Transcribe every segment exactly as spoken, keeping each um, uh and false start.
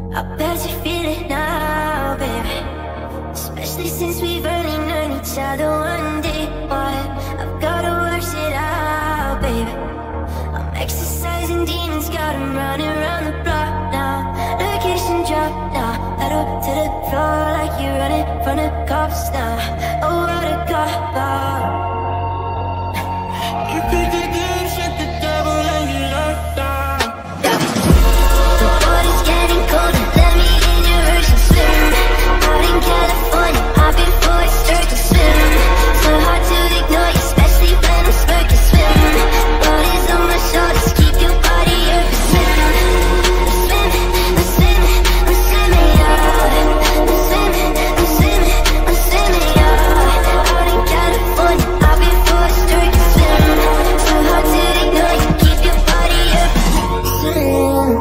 I bet you feel it now, baby. Especially since we've only known each other one day. But I've gotta work it out, baby. I'm exercising demons, got 'em running around the block now. Location drop now, pedal to the floor like you're running from the cops now. Oh, what a cop out. You pick the game, shit the devil and you locked down. The water's getting colder, let me in your ocean swim. Out in California, I've been forced to swim. So hard to ignore, especially when I'm smirking swim. Body's on my shoulders, keep your body open. Swim, I'm swimming, I'm swimming, I'm swimming, yeah. I'm swimming, I'm swimming, I'm swimming, yeah. Out in California, I've been forced to swim. So hard to ignore, you keep your body open. Swim.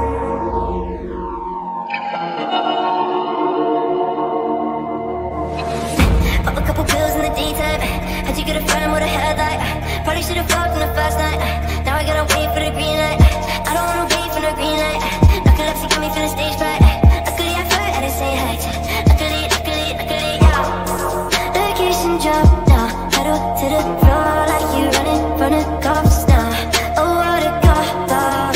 Pop a couple pills in the daytime. How'd you get a friend with a headlight? Probably should've fucked on the first night. Now I gotta wait for the green light. I don't wanna wait for the green light. Narcolepsy got me feeling stage fright. Luckily I flirt at the same height. Luckily, luckily, luckily, yeah. Location drop now, pedal to the floor like you running from the cops now. Oh, what a cop out.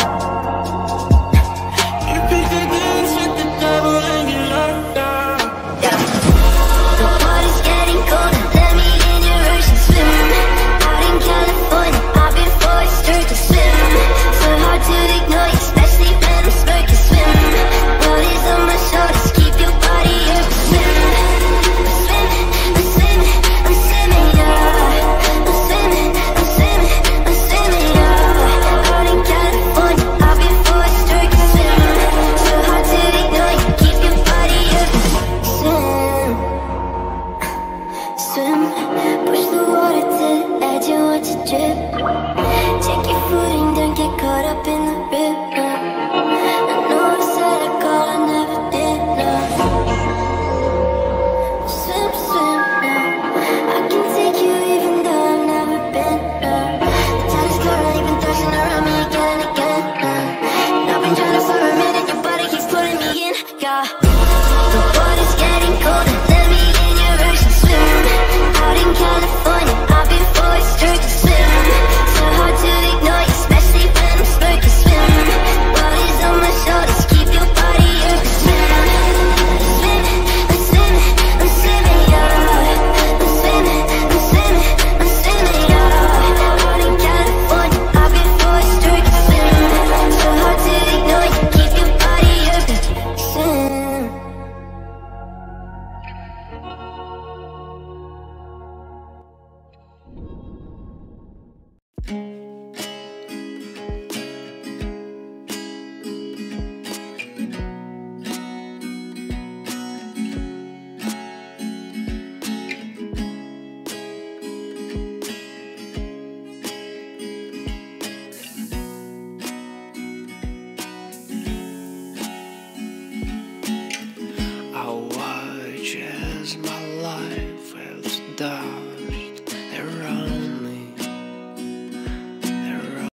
You pick the games with the devil and you locked down. Yeah. The water's getting colder, let me in your ocean swim. Out in California, I've been forced to swim. So hard to ignore, especially when I'm smirking swim. Body's on my shoulders, keep your body open. Swim, I'm swimming, I'm swimming, I'm swimming, yeah. I'm swimming, I'm swimming, I'm swimming, yeah. Out in California, I've been forced to swim. So hard to ignore, you keep your body open. Swim. Swim, push the water to the edge and watch it drip. Check your footing, don't get caught up in the rhythm. I know I said I call, I never did, no. Swim, swim, no. I can take you even though I've never been, no. The tide is currently been thrashing around me again and again, no. And I've been drowning for a minute, your body keeps pulling me in, yeah. The water's getting colder, let me in your ocean swim. Out in California, I've been forced to swim. So hard to ignore, especially when I'm smirking swim. Body's on my shoulders, keep your body open. Swim, I'm swimming, I'm swimming, I'm swimming, yeah. I'm swimming, I'm swimming, I'm swimming, yeah. Out in California, I've been forced to swim. So hard to ignore, you keep your body open. Swim. Thank you.